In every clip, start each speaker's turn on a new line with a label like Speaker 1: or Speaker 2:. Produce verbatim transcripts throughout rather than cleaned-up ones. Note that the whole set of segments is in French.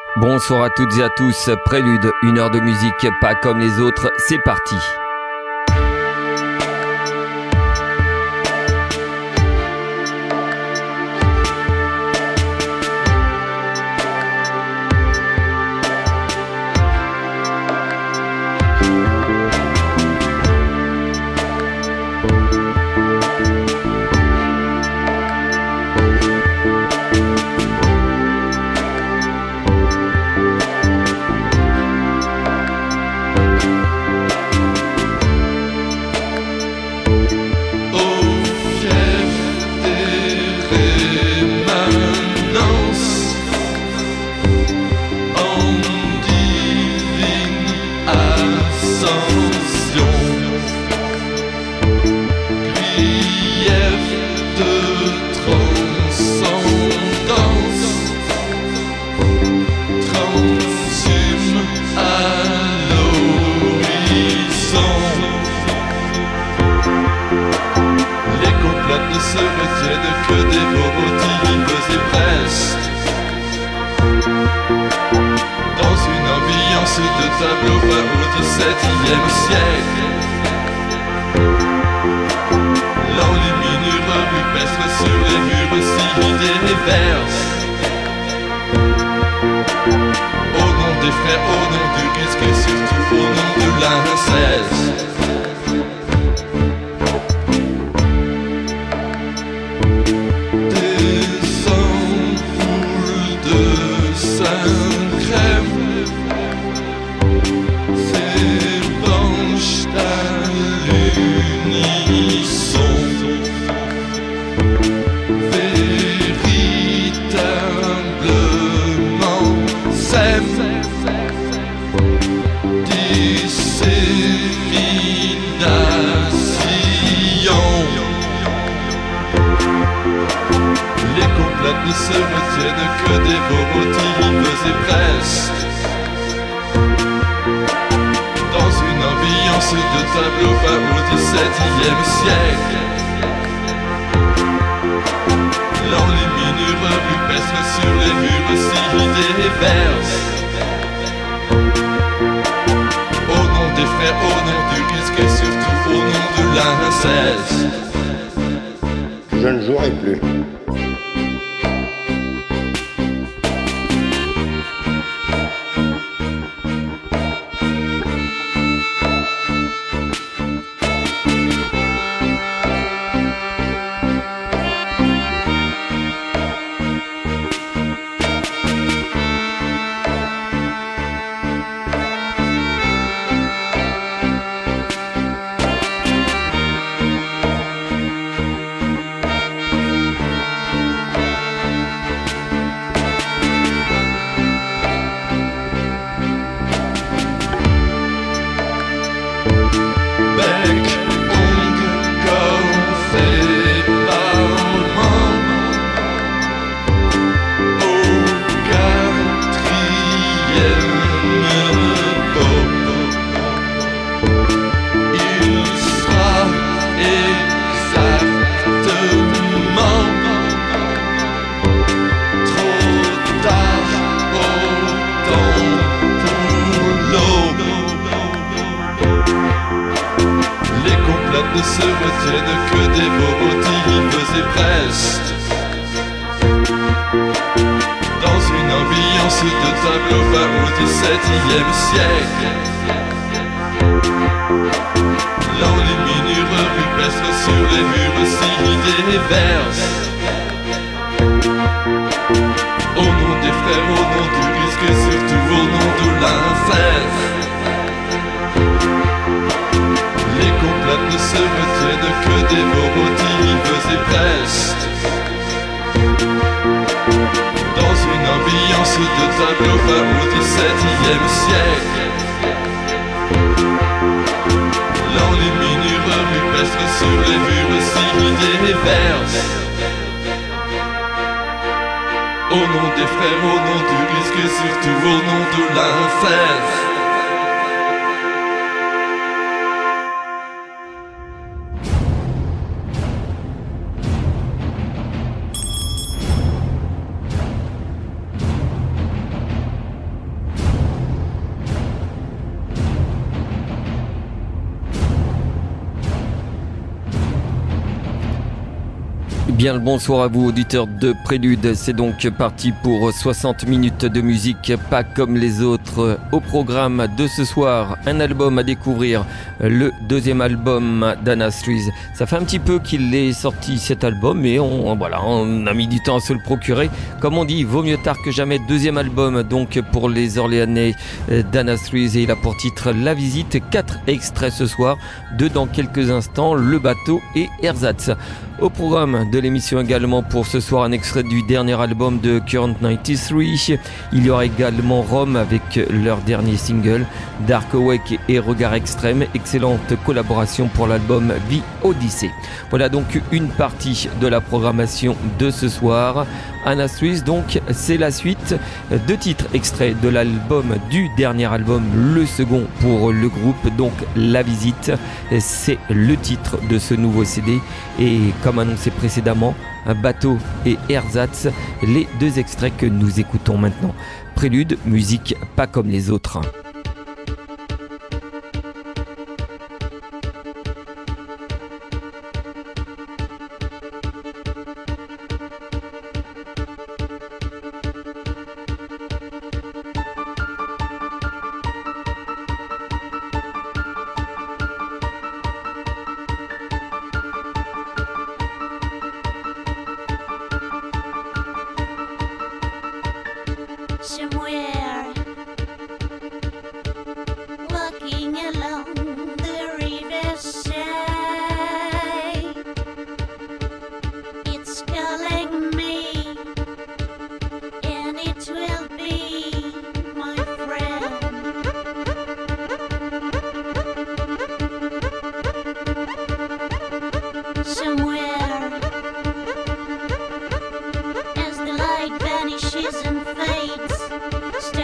Speaker 1: Bonsoir à toutes et à tous, Prélude, une heure de musique pas comme les autres, c'est parti.
Speaker 2: Je ne jouerai plus.
Speaker 1: Bien le bonsoir à vous auditeurs de Prélude, c'est donc parti pour soixante minutes de musique pas comme les autres. Au programme de ce soir, un album à découvrir, le deuxième album d'Anna Strees. Ça fait un petit peu qu'il est sorti cet album, mais on, voilà, on a mis du temps à se le procurer. Comme on dit, vaut mieux tard que jamais. Deuxième album donc pour les Orléanais d'Anna Strees, et il a pour titre La Visite. Quatre extraits ce soir, deux dans quelques instants, Le Bateau et Ersatz. Au programme de l'émission également pour ce soir, un extrait du dernier album de Current quatre-vingt-treize. Il y aura également Rome avec leur dernier single, Dark Awake et Regard Extrême. Excellente collaboration pour l'album The Odyssey. Voilà donc une partie de la programmation de ce soir. Anna Strees, donc c'est la suite. Deux titres extraits de l'album du dernier album, le second pour le groupe, donc La Visite. C'est le titre de ce nouveau C D. Et comme annoncé précédemment, un Bateau et Ersatz, les deux extraits que nous écoutons maintenant. Prélude, musique pas comme les autres.
Speaker 3: Somewhere, as the light vanishes and fades,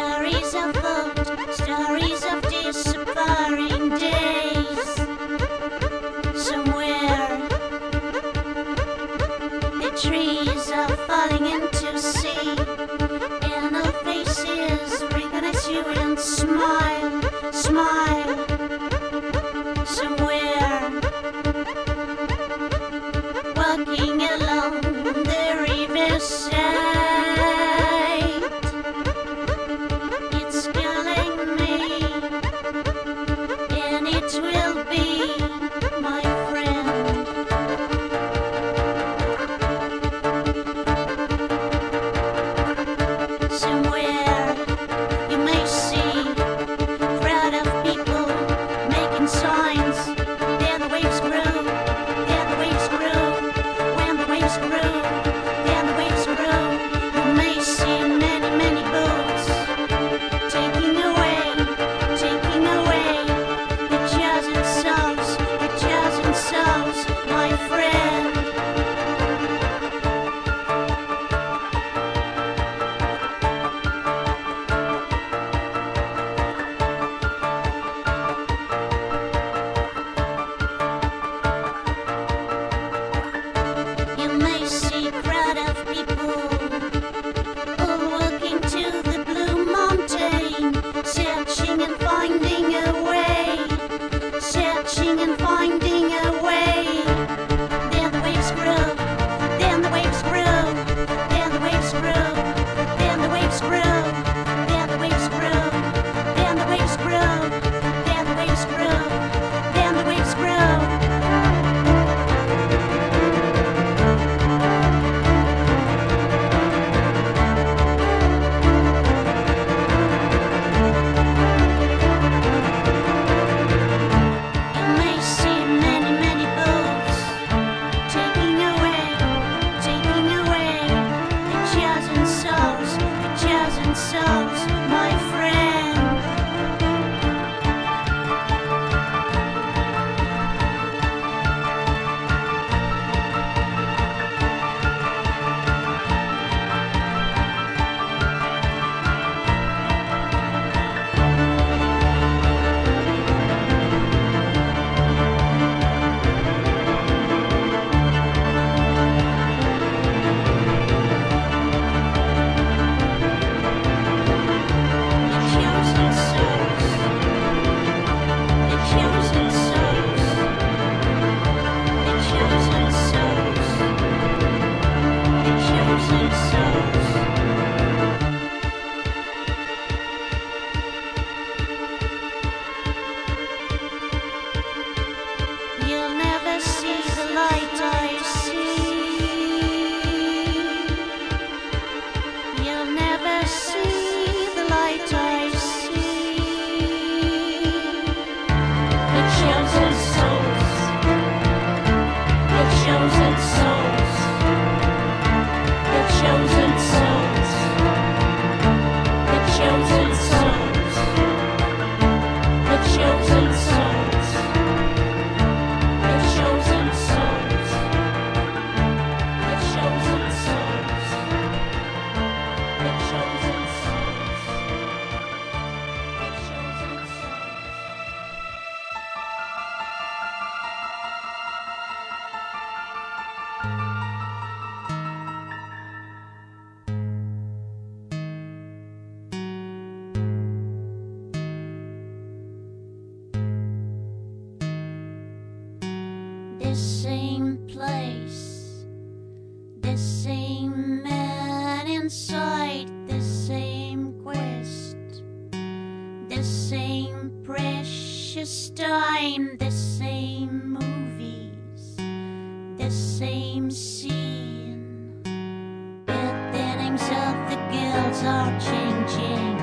Speaker 3: the same place, the same man inside, the same quest, the same precious time, the same movies, the same scene. But the names of the girls are changing.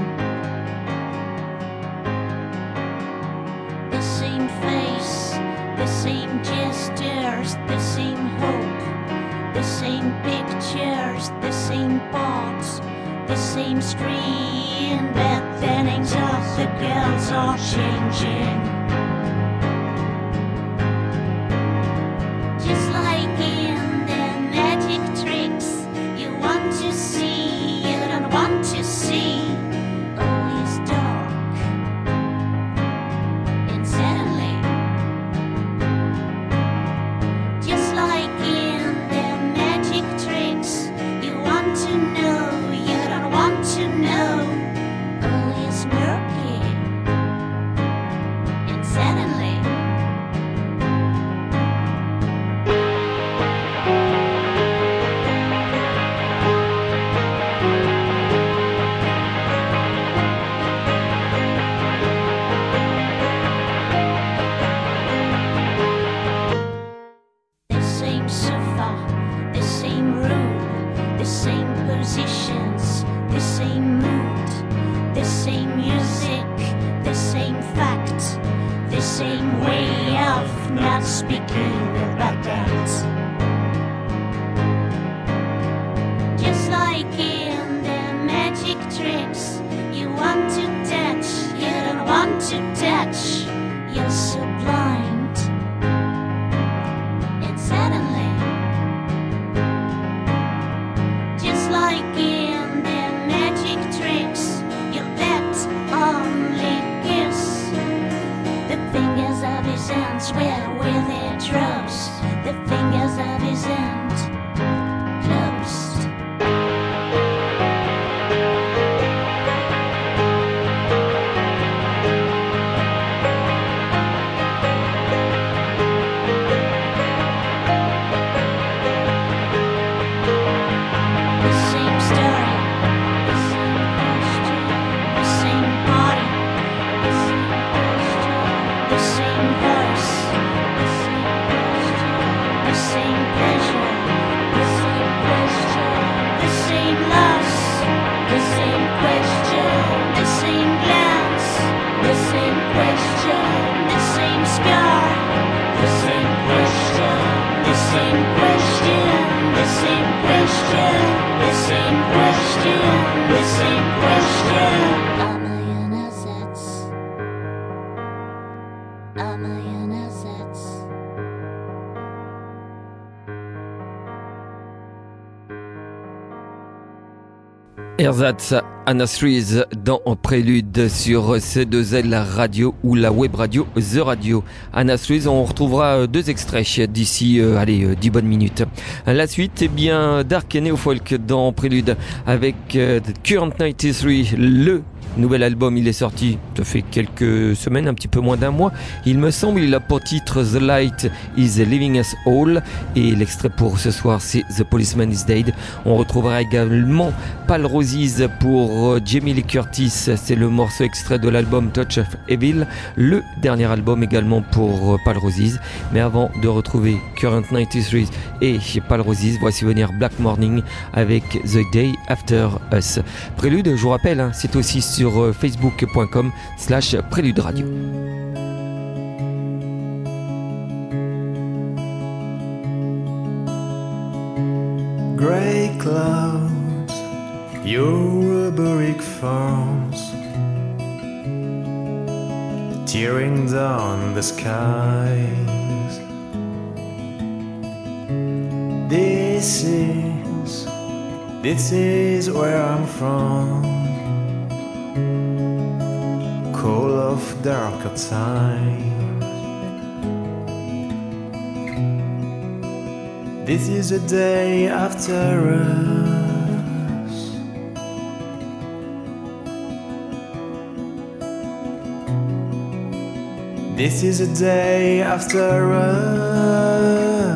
Speaker 3: The same face, the same gestures, the same hope, the same pictures, the same parts, the same screen. But the names of the girls are changing. Just like in the magic tricks, you want to see, you don't want to see. All is dark, and suddenly, just like in the magic tricks, you want to know, you don't want to know. All is murky, and suddenly, the same sofa, the same room, the same positions, the same mood, the same music, the same fact, the same way of not speaking about that. Just like in the magic tricks, you want to touch, you don't want to touch. You're so blind, and suddenly, just like in the magic tricks, you let only kiss the fingers of his hands where with their drops, the fingers of his hand closed. The same story, the same question, the same party, the same question, the same voice, the same question, the same pleasure, the same question, the same loss, the same question, the same glance, the same question, the same scar, the same question, the same question, the same question, the same question, the same question. A million assets, a million assets.
Speaker 1: Ersatz, Anna Street dans Prélude sur C deux L Radio ou la web radio The Radio. Anna Street, on retrouvera deux extraits d'ici, euh, allez, dix bonnes minutes. La suite, eh bien, Dark et Neofolk dans Prélude avec euh, Current quatre-vingt-treize, le nouvel album. Il est sorti, ça fait quelques semaines, un petit peu moins d'un mois. Il me semble, il a pour titre The Light is Leaving Us All. Et l'extrait pour ce soir, c'est The Policeman is Dead. On retrouvera également Pale Roses pour Jamie Lee Curtis. C'est le morceau extrait de l'album Touch of Evil. Le dernier album également pour Pale Roses. Mais avant de retrouver Current quatre-vingt-treize et Pale Roses, voici venir Black Morning avec The Day After Us. Prélude, je vous rappelle, hein, c'est aussi sur facebook.com slash Prélude Radio.
Speaker 4: Grey clouds, your rubric farms, tearing down the skies. This is, this is where I'm from. Call of darker times. This is a day after us. This is a day after us.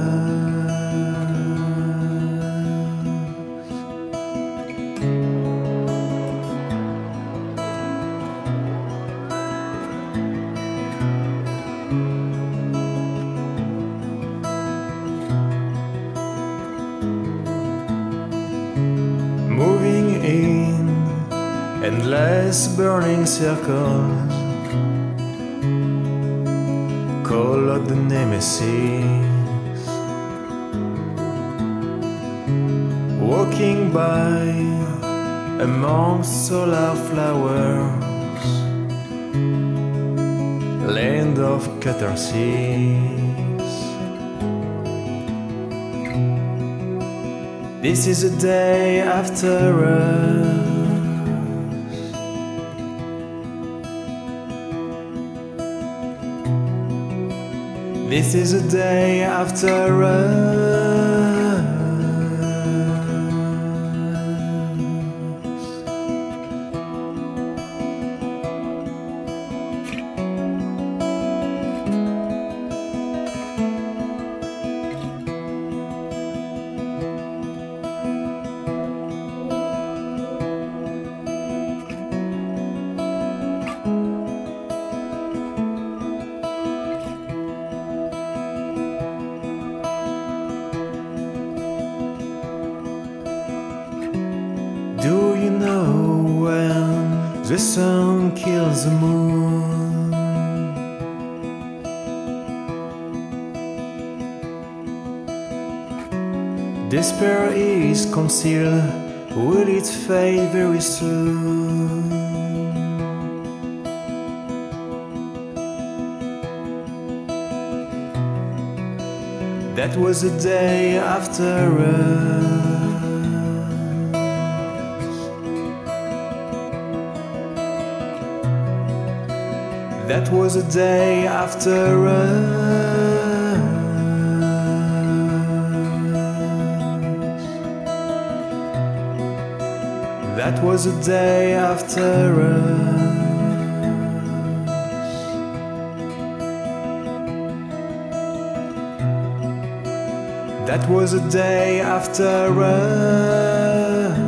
Speaker 4: Moving in endless burning circles, call out the nemesis, walking by amongst solar flowers, land of catharsis. This is a day after us. This is a day after us. Do you know when the sun kills the moon? Despair is concealed, will it fade very soon? That was the day after us. That was a day after us. That was a day after us. That was a day after us.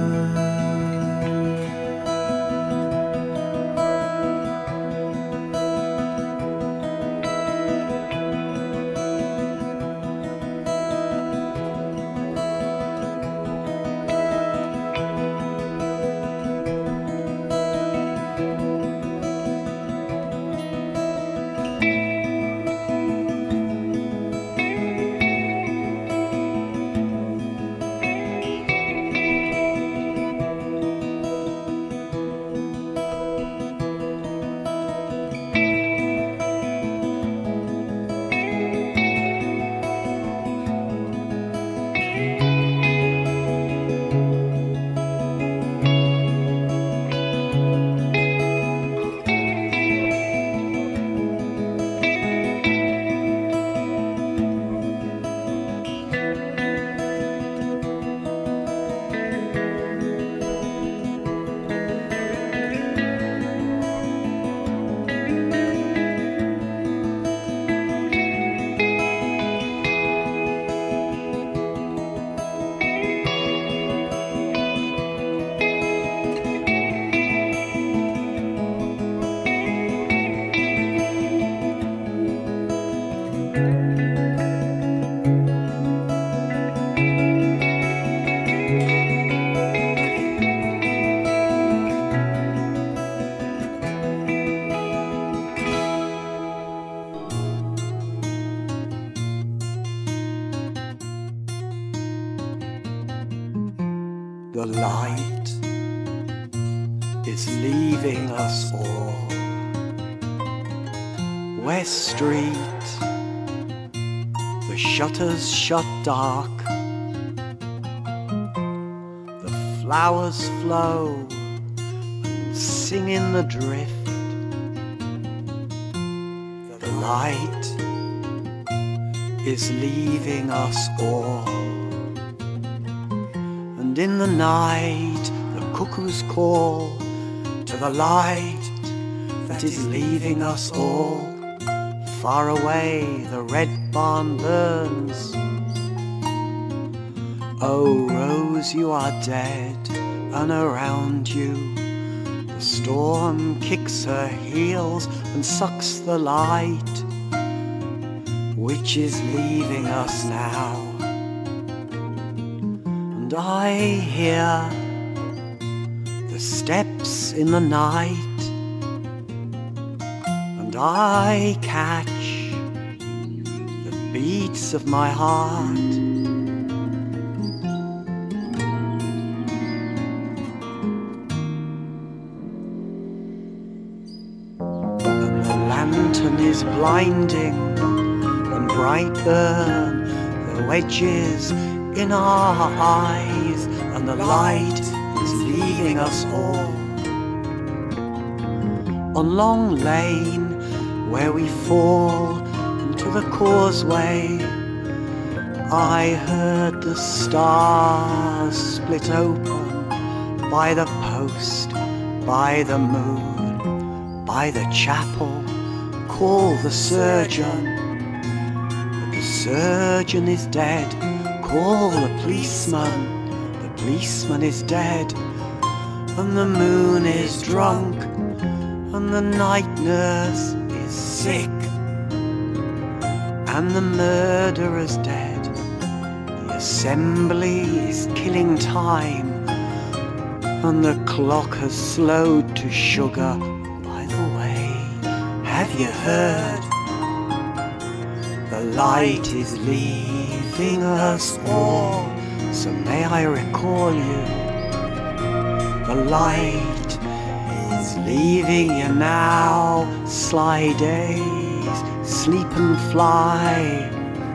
Speaker 5: The light is leaving us all. West Street, the shutters shut dark. The flowers flow and sing in the drift. The light is leaving us all. And in the night the cuckoos call to the light that is leaving us all. far away the red barn burns. Oh, Rose, you are dead, and around you the storm kicks her heels and sucks the light, which is leaving us now. And I hear the steps in the night, and I catch the beats of my heart. And the lantern is blinding, and bright burn the wedges in our eyes, and the light is leaving us all. On Long Lane, where we fall into the causeway, I heard the stars split open by the post, by the moon, by the chapel. Call the surgeon, but the surgeon is dead. Call the policeman, the policeman is dead. And the moon is drunk, and the night nurse is sick, and the murderer's dead. The assembly is killing time, and the clock has slowed to sugar. By the way, have you heard? The light is leaving us all, so may I recall you. The light is leaving you now. Sly days, sleep and fly.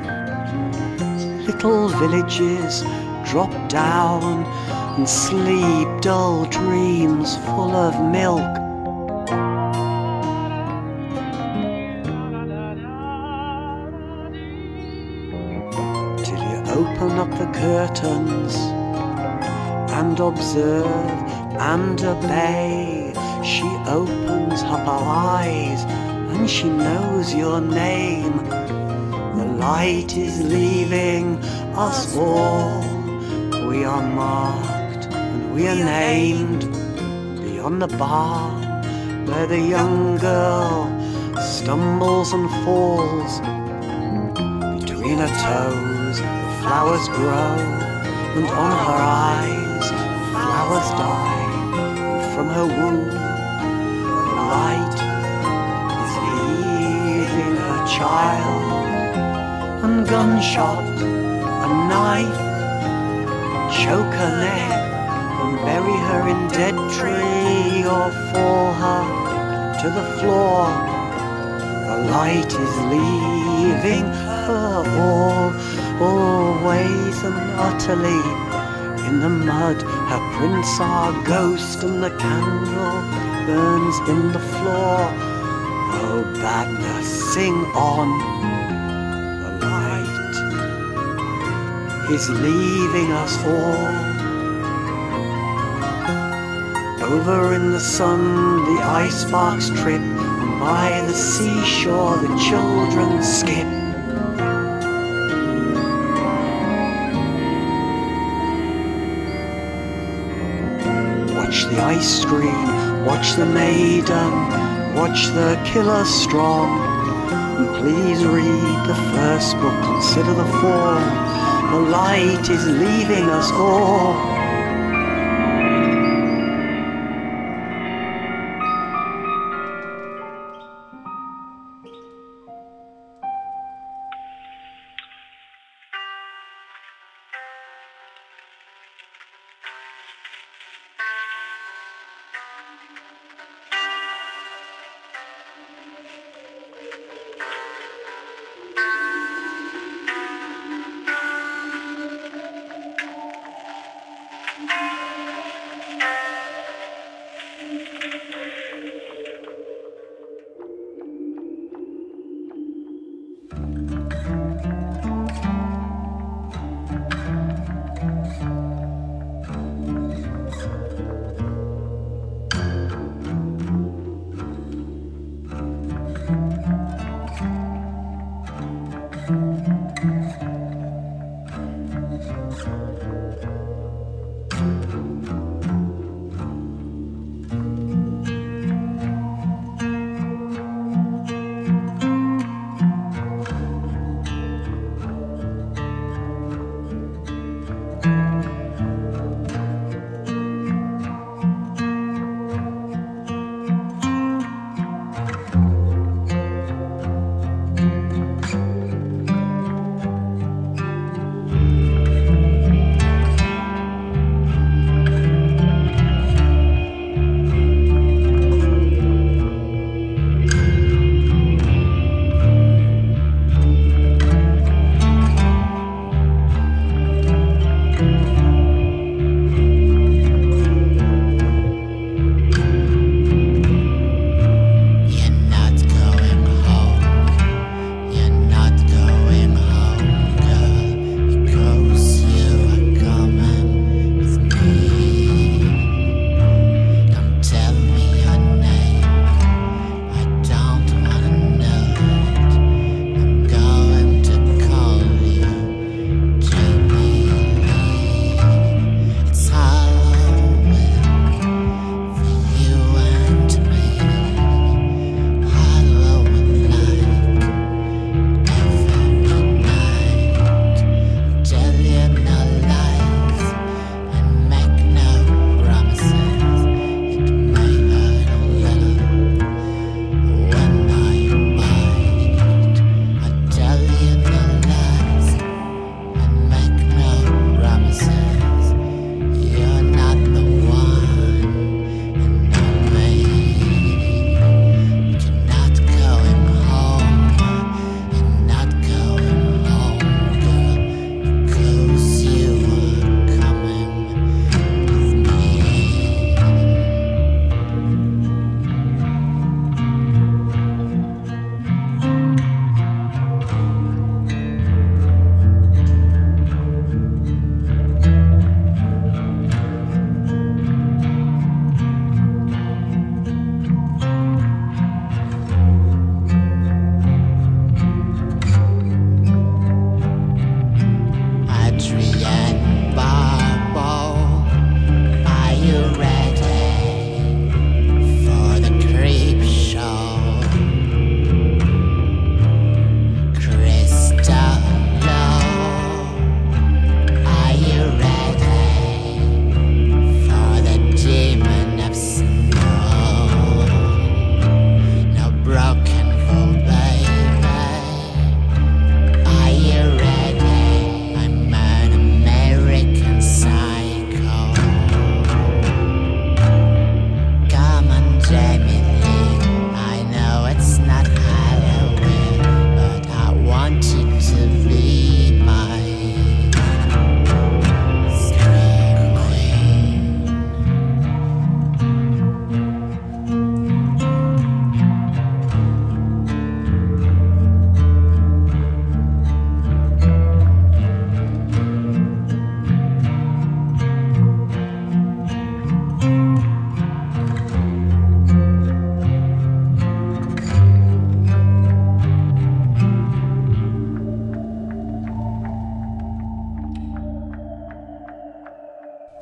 Speaker 5: Little villages drop down and sleep dull dreams full of milk. Till you open up the curtains and observe and obey. She opens up her eyes and she knows your name. The light is leaving us all. We are marked and we are named beyond the barn, where the young girl stumbles and falls. Between her toes the flowers grow, and on her eyes flowers die. From her womb the light is leaving her child. And gunshot, a knife, choke her neck and bury her in dead tree, or fall her to the floor. The light is leaving her all, always and utterly in the mud. Her prints are ghost, and the candle burns in the floor. Oh, badness, sing on. The light is leaving us all. Over in the sun the ice sparks trip, and by the seashore the children skip. Watch the ice screen, watch the maiden, watch the killer strong. And please read the first book, consider the form. The light is leaving us all.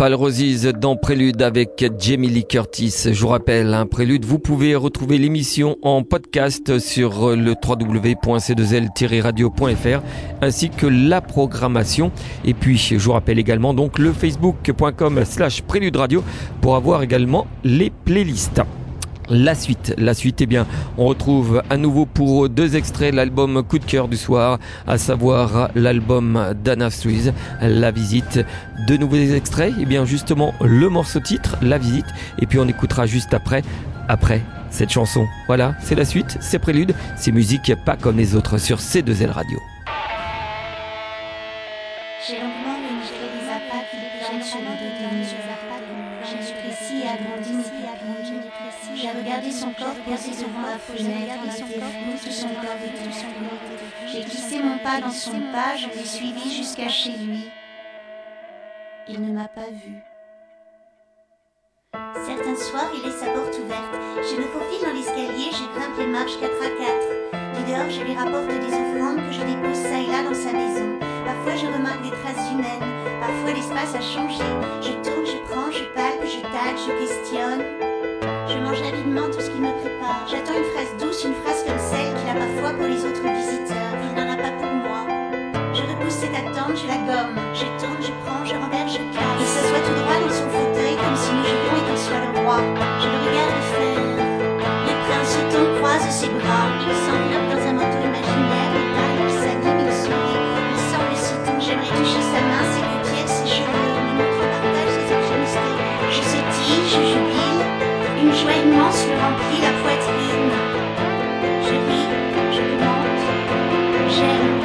Speaker 1: Val Roses dans Prélude avec Jamie Lee Curtis. Je vous rappelle, un Prélude, vous pouvez retrouver l'émission en podcast sur le w w w point c deux l tiret radio point f r ainsi que la programmation. Et puis, je vous rappelle également donc le facebook point com slash prélude radio pour avoir également les playlists. La suite, la suite, eh bien, on retrouve à nouveau pour deux extraits l'album coup de cœur du soir, à savoir l'album d'Anna Suisse, La Visite. De nouveaux extraits, eh bien, justement, le morceau titre, La Visite, et puis on écoutera juste après, après cette chanson. Voilà, c'est la suite, c'est Prélude, c'est musique pas comme les autres sur C deux L Radio.
Speaker 3: J'ai longuement pénétré les appâts qui planent sur le dos des murs. J'ai rétréci et agrandi mes pupilles. J'ai regardé son corps posé devant la fenêtre, et tout son corps était tout. J'ai glissé mon pas dans son pas, je l'ai suivi jusqu'à chez lui. Il ne m'a pas vue. Certains soirs, il laisse sa porte ouverte. Je me faufile dans l'escalier, je grimpe les marches quatre à quatre. Du dehors, je lui rapporte des offrandes que je dépose ça et là dans sa maison. Parfois, je remarque des traces humaines. Parfois, l'espace a changé. Je tourne, je prends, je palpe, je tâte, je questionne. Je mange avidement tout ce qu'il me prépare. J'attends une phrase douce, une phrase comme celle qu'il a parfois pour les autres visiteurs. Il n'en a pas pour moi. Je repousse cette attente, je la gomme. Je tourne, je prends, je renverse, je casse. Il s'assoit tout droit dans son fauteuil comme si nous jouions et qu'il soit le roi. Je le regarde faire. Le prince tombe, croise ses bras. Il s'enveloppe dans un manteau imaginaire. Il parle, il s'anime, il sourit. Il semble si doux. J'aimerais toucher sa main, ses paupières, ses cheveux. Me montre partage ses objets mystérieux. Je sautille, je jubile. Une joie immense me remplit la poitrine. Je ris, je demande, j'aime.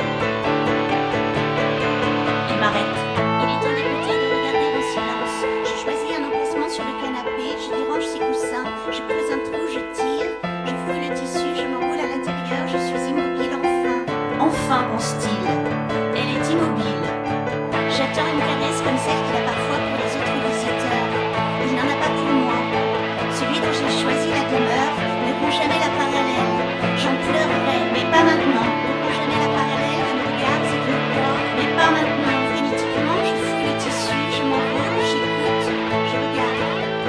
Speaker 3: Il m'arrête. Il est temps d'écouter et de regarder en silence. Je choisis un emplacement sur le canapé, je dérange ses coussins, je creuse un trou, je tire, je fouille le tissu, je m'enroule à l'intérieur, je suis immobile enfin. Enfin, pense-t-il. Elle est immobile. J'attends une caresse comme celle qu'il a parfois pour les autres visiteurs. Il n'en a pas pour moi. Celui dont j'ai choisi la demeure ne prend jamais la parallèle. J'en pleurerai, mais pas maintenant. Ne prend jamais la parallèle, je me regarde, c'est une croix, mais pas maintenant. Frénétiquement, je fouille le tissu, je m'enroule, j'écoute, je regarde.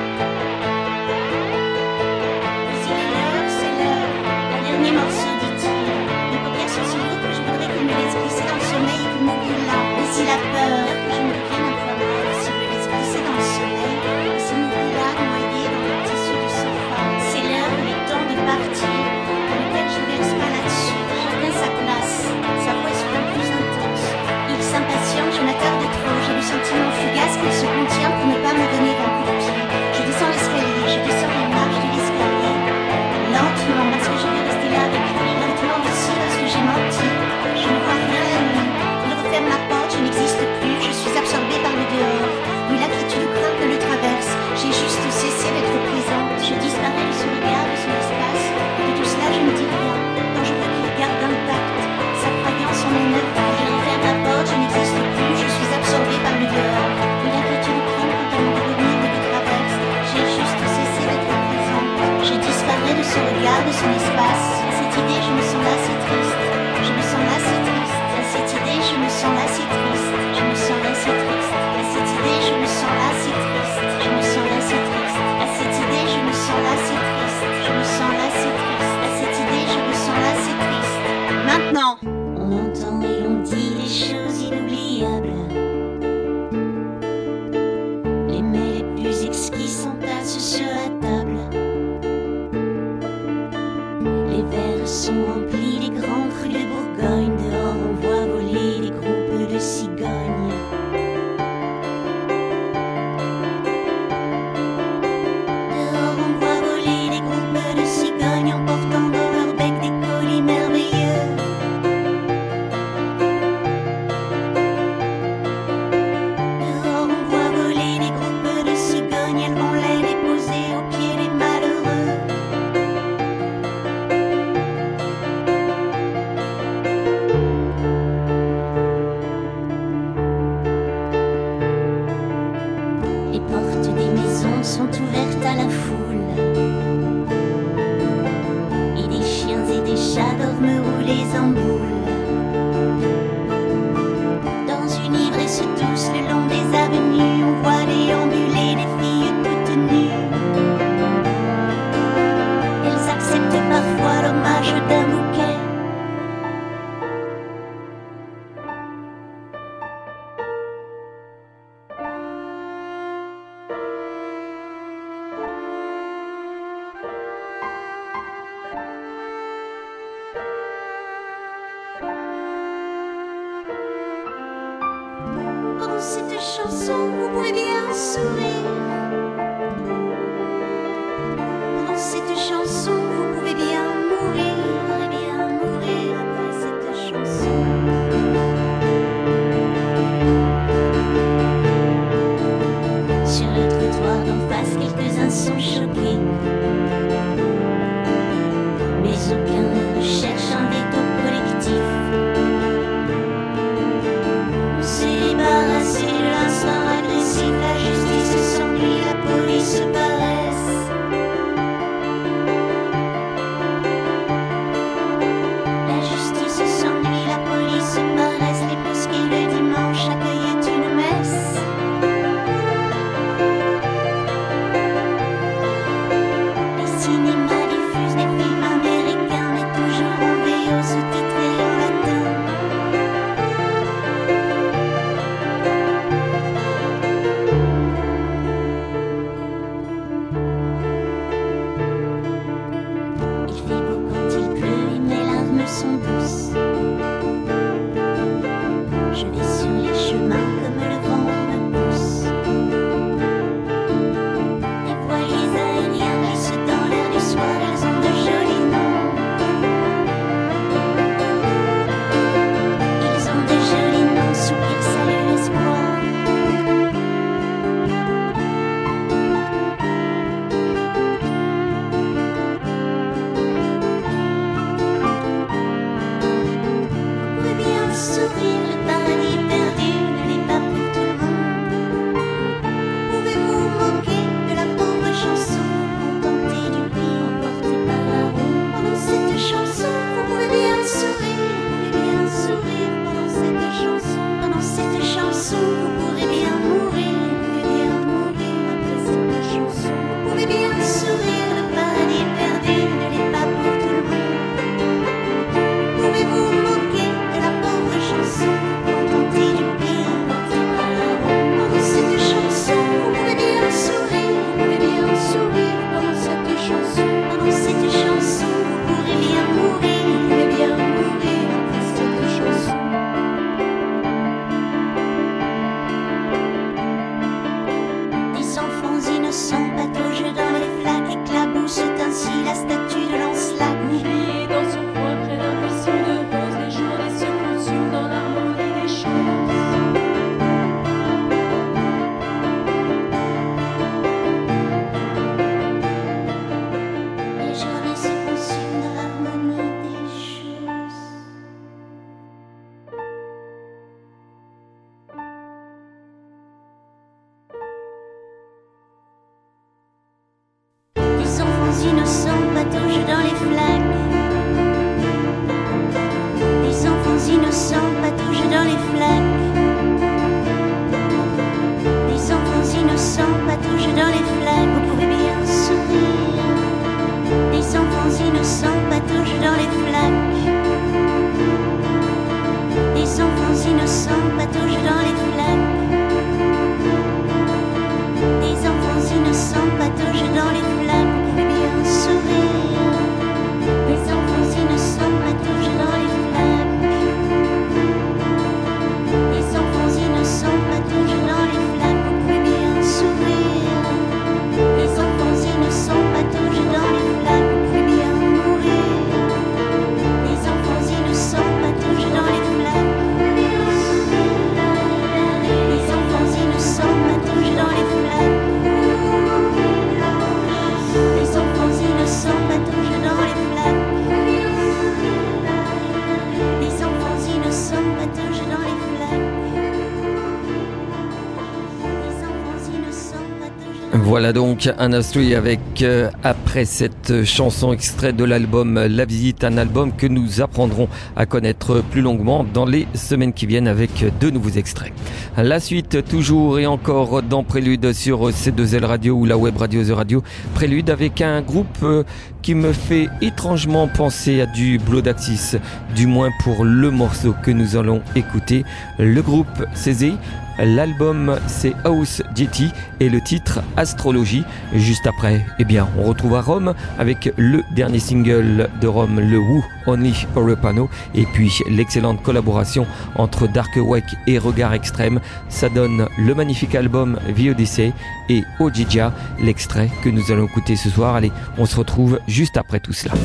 Speaker 3: Puis il est l'heure, c'est l'heure. Un dernier morceau, dit-il. Mes paupières sont si lourdes que je voudrais qu'il me laisse glisser dans le sommeil et qu'il m'oublie là. Mais s'il a peur que je me devienne un peu mal, s'il me laisse glisser dans le sommeil, et s'il m'oublie là, noyé dans le tissu du sofa. C'est l'heure, il est temps de partir, pour lequel je ne verse pas là-dessus. Chacun sa place, sa voix est soudain plus intense. Il s'impatiente, je m'attarde trop, j'ai le sentiment fugace qu'il se contient pour ne pas me donner un coup de pied. Je descends l'escalier, je descends les marches de l'escalier. Lentement, parce que je vais rester là avec lui. Lentement aussi, parce que j'ai menti. Je ne vois rien à lui. Il referme la porte, je n'existe plus, je suis absorbée par le dehors. Une lassitude crainte me le traverse. J'ai juste cessé d'être présente. Je disparais de ce regard, de son espace. De tout cela, je ne dis rien. Quand je veux qu'il garde intact sa croyance en mon œuvre. Je referme la porte, je n'existe plus, je suis absorbée par le dehors. Une inquiétude crainte quant à mon devenir me le traverse. J'ai juste cessé d'être présente. Je disparais de ce regard, de son espace. À cette idée, je me sens là si triste. Je me sens là si triste. À cette idée, je me sens là si triste. Je me sens là si triste. À cette idée, je me sens là si triste. Je me sens là si triste. À cette idée, je me sens là si triste. Je me sens là si triste. À cette idée, je me sens là si triste. Maintenant, on entend et on dit des choses inoubliables. Les mets les plus exquis s'entassent sur la table. Les verres sont remplis, les grands crus de Bourgogne. Dehors, on voit voler des groupes de cigognes. Dehors, on voit voler des groupes de cigognes en portant dans leur bec des colis merveilleux. Dehors, on voit voler des groupes de cigognes. Elles vont les déposer aux pieds des malheureux. Les portes des maisons sont ouvertes à la foule. Et des chiens et des chats dorment roulés en boule. Dans une ivresse douce le long des avenues, on voit chanson, vous pourrez bien sourire. Pendant cette chanson, vous pouvez bien mourir, vous pourrez bien mourir après cette chanson. Sur le trottoir d'en face, quelques-uns sont choqués, mais aucun ne cherche un veto collectif. On s'est débarrassé de l'instinct agressif, la justice s'ennuie, la police paresse. La justice s'ennuie, la police paresse, les mosquées le dimanche accueillent une messe. Les cinémas diffusent des films américains, mais toujours en V O sous-titrés en latin. Il fait beau quand il pleut et mes larmes sont douces. Je vais sur les chemins comme le vent me pousse. Les voiliers aériens glissent dans l'air du soir, ils ont de jolis noms. Ils ont de jolis noms, soupir, salut, espoir. Vous pouvez bien sourire, le paradis perdu ne l'est pas pour tout le monde. Pouvez-vous moquer de la pauvre chanson, contenter du pire emporté par la ronde. Pendant cette chanson, vous pouvez bien sourire, vous pouvez bien sourire pendant cette chanson. Pendant cette chanson, vous pourrez bien mourir, vous pouvez bien mourir après cette chanson. Vous pouvez bien sourire, le paradis perdu ne l'est pas pour tout le monde. Pouvez-vous moquer de la pauvre chanson, contenter du pire emporté par la ronde. Pendant cette chanson, vous pouvez bien sourire, vous pouvez bien sourire pendant cette chanson. Pendant cette chanson, vous pourrez bien mourir, vous pouvez bien mourir après cette chanson. Des enfants innocents pataugent dans les flaques, éclaboussent ainsi la statue de Lancelot.
Speaker 6: Oublié dans son coin près d'un buisson de roses, les journées se consument dans l'harmonie des choses.
Speaker 3: Les journées se consument dans l'harmonie des choses. Des enfants innocents pataugent dans les flaques. Des enfants innocents pataugent dans les flaques. Des enfants innocents pataugent dans les flaques. Vous pouvez bien sourire. Des enfants innocents pataugent dans les flaques. Des enfants innocents pataugent dans les flaques. Des enfants innocents pataugent dans les flaques. Vous pouvez bien sourire. Des enfants innocents pataugent dans les flaques. Des enfants innocents pataugent dans les flaques. Vous pouvez bien sourire. Des enfants innocents pataugent dans les flaques. Vous pouvez bien mourir. Des enfants innocents pataugent dans les flaques. Des enfants innocents pataugent dans les flaques. Les enfants innocents pataugent dans les flaques. Les enfants innocents pataugent dans les flaques. Les enfants innocents pataugent.
Speaker 1: Voilà donc Anna Sui avec euh, après cette chanson extrait de l'album La Visite, un album que nous apprendrons à connaître plus longuement dans les semaines qui viennent avec de nouveaux extraits. La suite toujours et encore dans Prélude sur C deux L Radio ou la web radio The Radio. Prélude avec un groupe euh, qui me fait étrangement penser à du Blood Axis, du moins pour le morceau que nous allons écouter. Le groupe Cézé L'album c'est House Jetty et le titre Astrologie. Juste après, eh bien, on retrouve à Rome avec le dernier single de Rome, le Who Only Europano, et puis l'excellente collaboration entre Dark Wake et Regard Extrême. Ça donne le magnifique album The Odyssey et Ojija, l'extrait que nous allons écouter ce soir. Allez, on se retrouve juste après tout cela.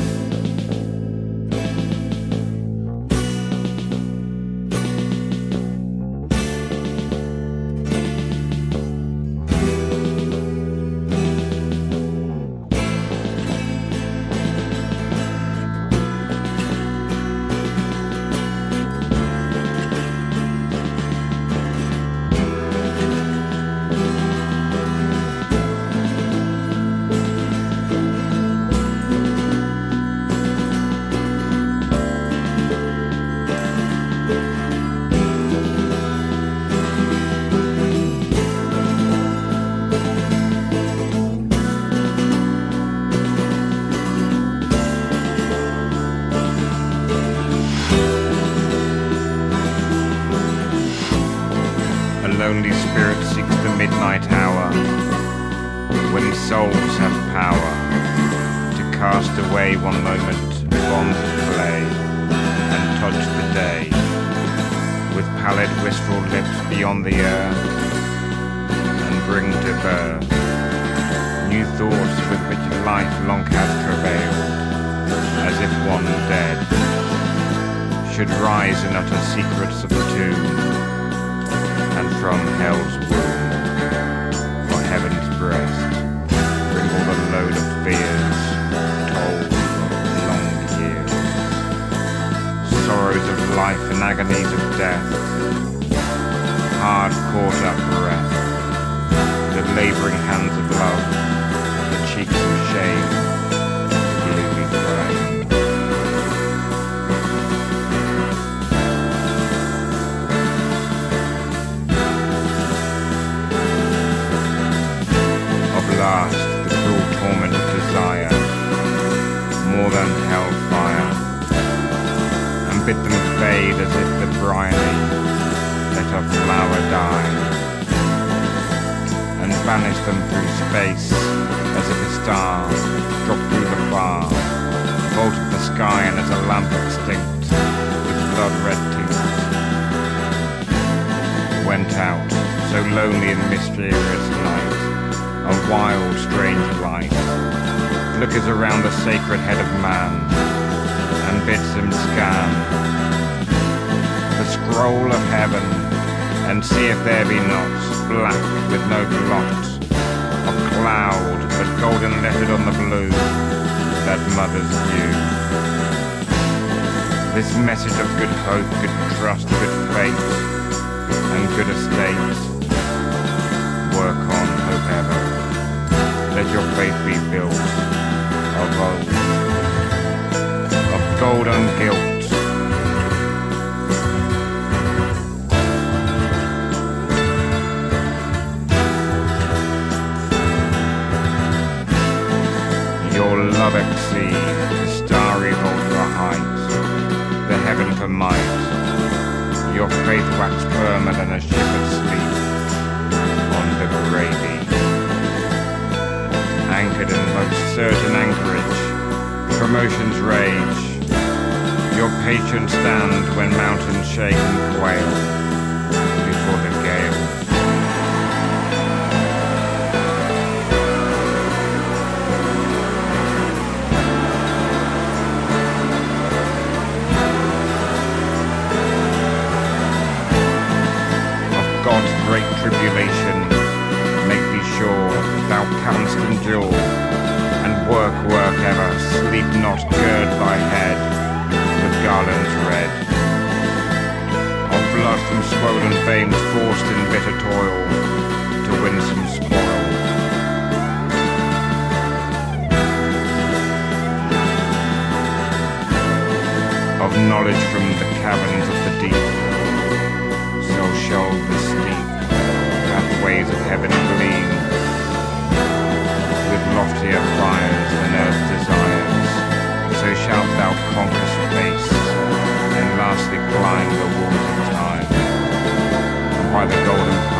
Speaker 7: lonely spirit seeks the midnight hour, when souls have power to cast away one moment bonds of clay and touch the day with pallid wistful lips beyond the earth, and bring to birth new thoughts with which life long has travailed, as if one dead should rise and utter secrets of the tomb, and from hell's womb or heaven's breast bring all the load of fears told of long years, sorrows of life and agonies of death, hard caught up breath, the labouring hands of love, the cheeks of shame, the gloomy frame. Last, the cruel torment of desire, more than hellfire, and bid them fade as if the briny let a flower die, and banish them through space as if a star dropped through the bar, vaulted the sky, and as a lamp extinct with blood-red tinct went out, so lonely and mysterious night. A wild, strange light flickers around the sacred head of man and bids him scan the scroll of heaven and see if there be not, black with no blot of cloud, but golden lettered on the blue that mother's view. This message of good hope, good trust, good faith, and good estate. Work on, hope ever. Let your faith be built of old, of golden guilt. Your love exceed the starry vault for height, the heaven for might. Your faith wax firmer than a ship at sleep on Liverady, anchored in most certain anchorage, promotion's rage. Your patient stand when mountains shake and quail before the gale. Of God's great tribulation, make thee sure thou canst endure, and work, work ever, sleep not, gird thy head with garlands red, of blood from swollen veins forced in bitter toil to win some spoil. Of knowledge from the caverns of the deep, so shall the steep pathways of heaven gleam, with loftier fires than earth desires, so shalt thou conquer space, and lastly climb the walls of time, and by the golden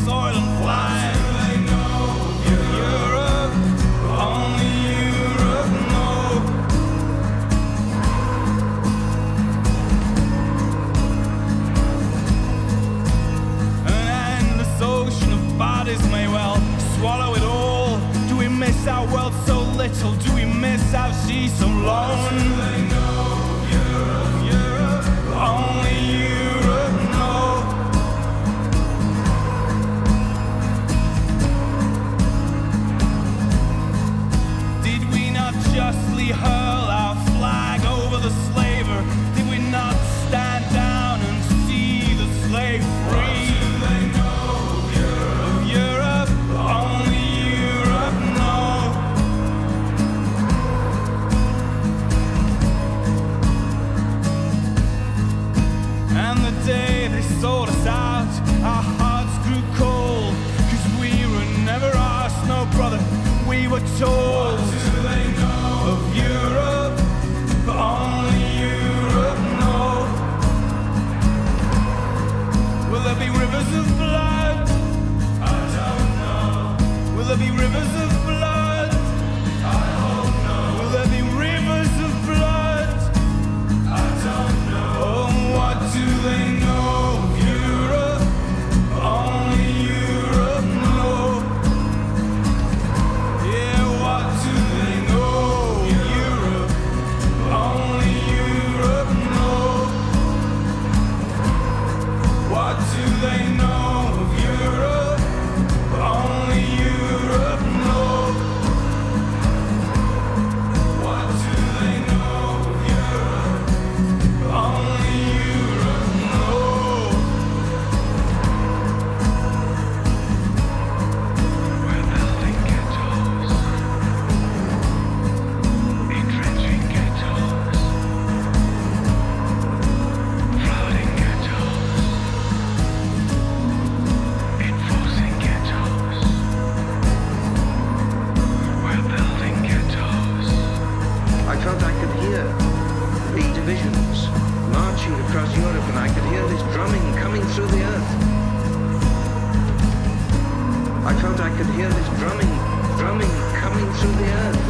Speaker 8: soil and fly. Europe, only Europe knows. And this ocean of bodies may well swallow it all. Do we miss our world so little? Do we miss our sea so long? Europe, Europe, only Europe knows. Did we not justly hurl our flag over the slaver? Did we not stand down and see the slave free? Europe, only Europe knows. And the day they sold us out, our hearts grew cold, 'cause we were never asked, no brother, we were told. What do they know of Europe? Only Europe knows. Will there be rivers of blood? I don't know. Will there be rivers of blood? I hope no. Will there be rivers of blood? I don't know. Oh, what do they know of Europe? Only Europe knows. Yeah, what do they know of Europe? Only Europe knows. What do they know of Europe? Only Europe knows. What do they know of Europe? Only Europe knows.
Speaker 9: We're building ghettos, entrenching ghettos, flooding ghettos, enforcing ghettos. We're building ghettos.
Speaker 10: I felt I could hear the divisions marching across Europe, and I could hear this drumming coming through the earth. I felt I could hear this drumming, drumming coming through the earth.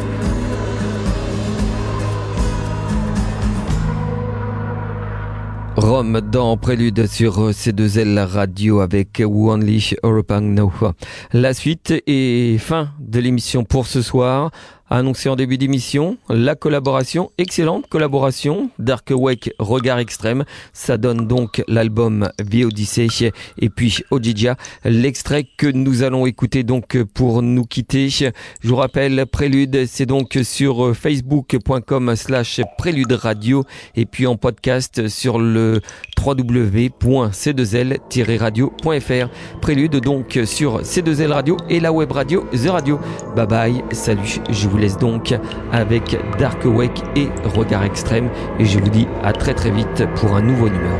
Speaker 1: Rome dans Prélude sur C deux L Radio avec Who Only Europe Know. La suite et fin de l'émission pour ce soir. Annoncé en début d'émission, la collaboration, excellente collaboration, Dark Wake, Regard Extrême, ça donne donc l'album The Odyssey et puis Ojija, l'extrait que nous allons écouter donc pour nous quitter. Je vous rappelle, Prélude, c'est donc sur facebook.com slash Prélude Radio et puis en podcast sur le w w w point c deux l tiret radio point f r. Prélude donc sur C deux L Radio et la web radio The Radio. Bye bye, salut, je vous laisse donc avec Dark Wake et Regard Extrême et je vous dis à très très vite pour un nouveau numéro.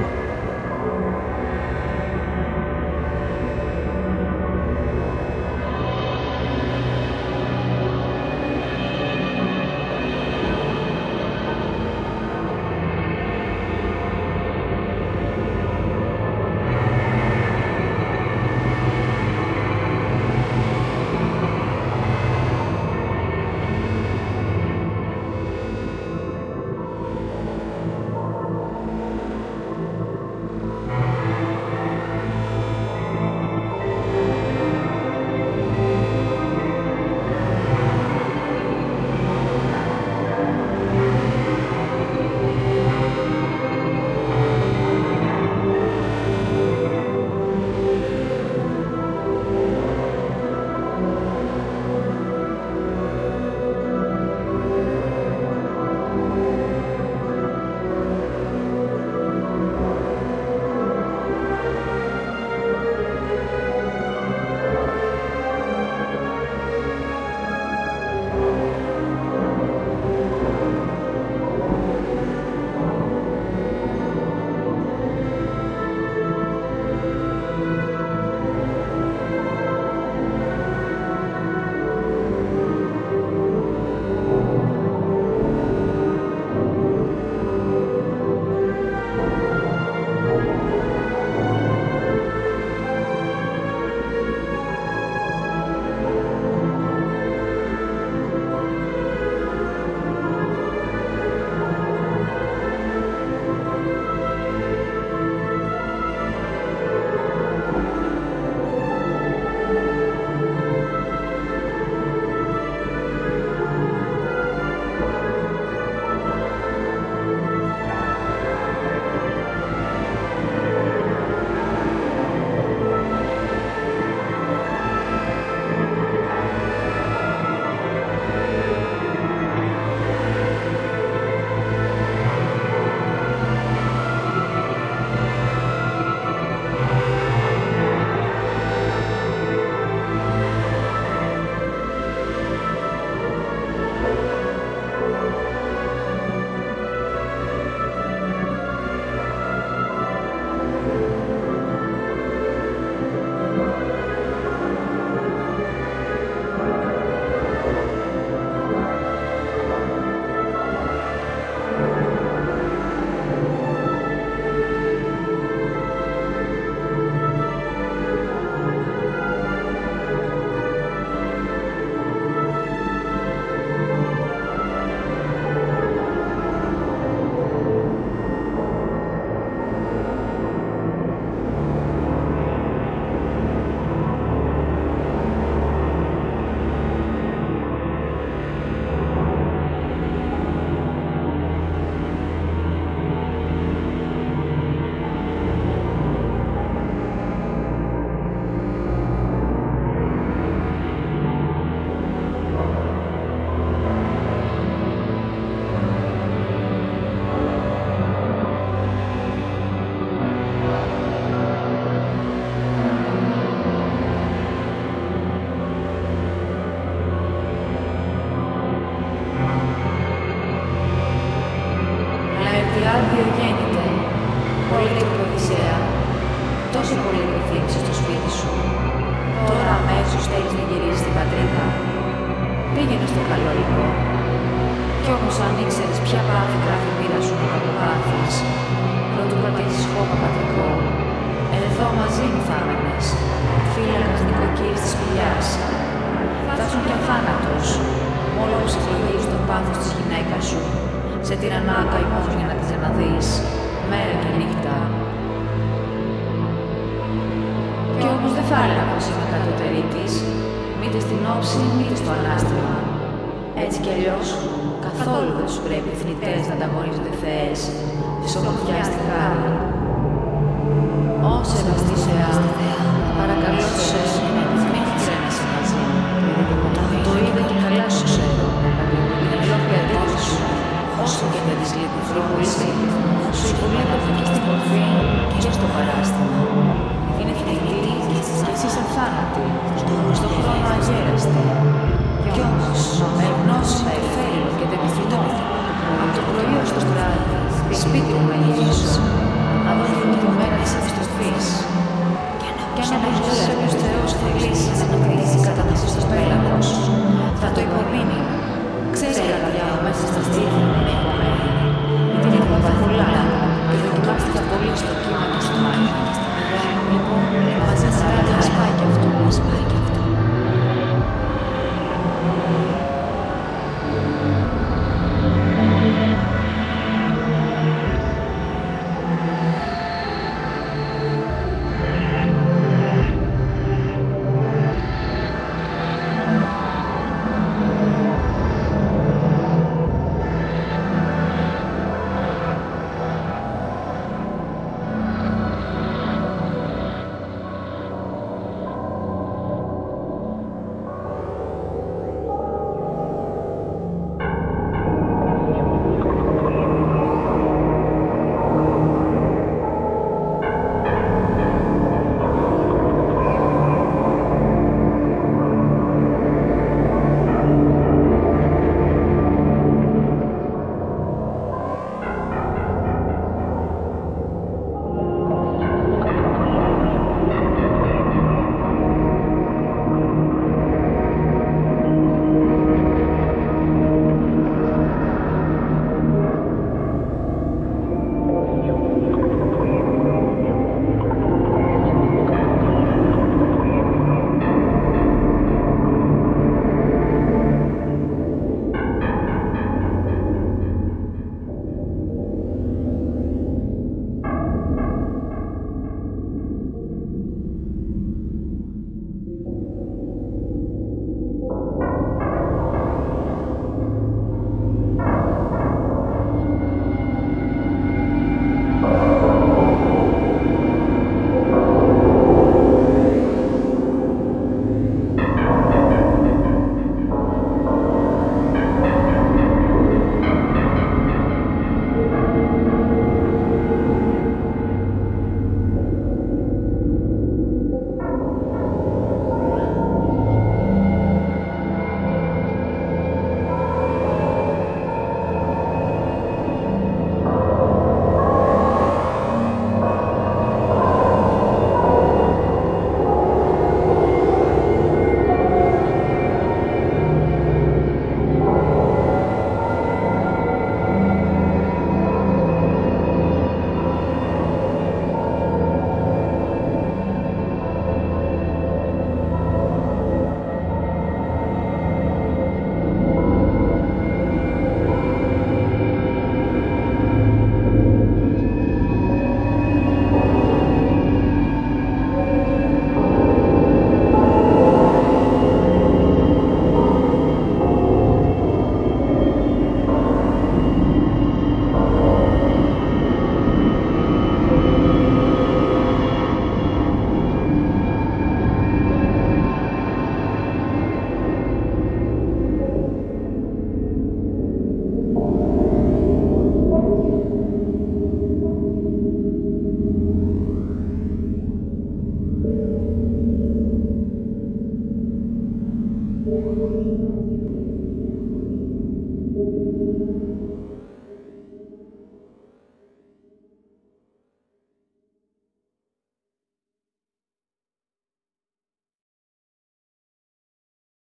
Speaker 11: αν ήξερες ποια πάθη γράφει μοίρα σου να το πάθεις. Πρώτου πατήσεις χώμα πατρικό. Εδώ μαζί μου θάμενες, φύλακας νοικοκύρης της σπηλιάς. Φτάσουν και αθάνατος, μόνο που συλλογίζεις το πάθος της γυναίκας σου. Σε τυραννά καημός για να τις αναδείς, μέρα και νύχτα. Κι όμως δεν θα έλεγα πως είμαι κατώτερη της, μήτε στην όψη, μήτε στο ανάστημα. Έτσι κι αλλιώς, καθόλου δεν τους πρέπει οι θνητές να ανταγωνίζονται θεές, της ομορφιάς στη χάρη.